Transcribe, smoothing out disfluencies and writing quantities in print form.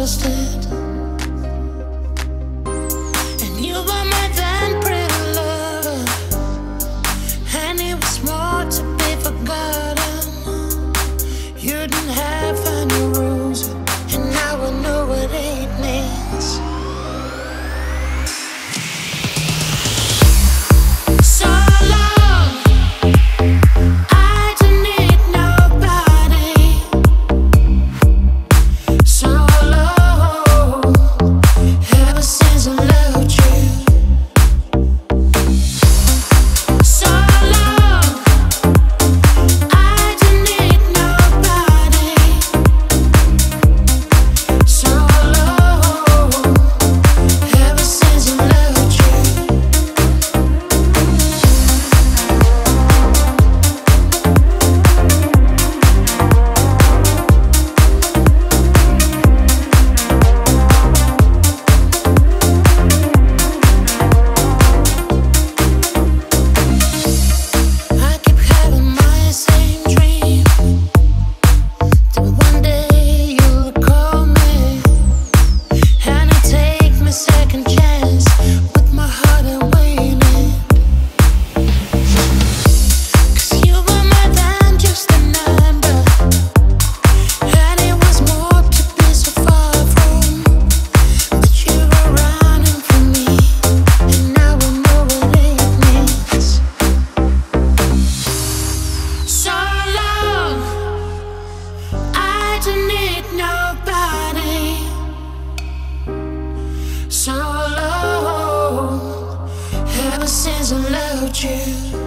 trusted, and you were more than pretty lover, and it was more to be forgotten. You didn't have any rules, and now I know what it means. So long, I don't need nobody. So long, ever since I loved you. So long, I don't need nobody. So long, ever since I loved you. I keep having my same dream, that one day you'll call me, and I take my second chance with my heart and waiting. 'Cause you were more than just a number, and it was more to be so far from. But you were running from me, and now I know what it means. So long, I don't need nobody. So long, ever since I loved you.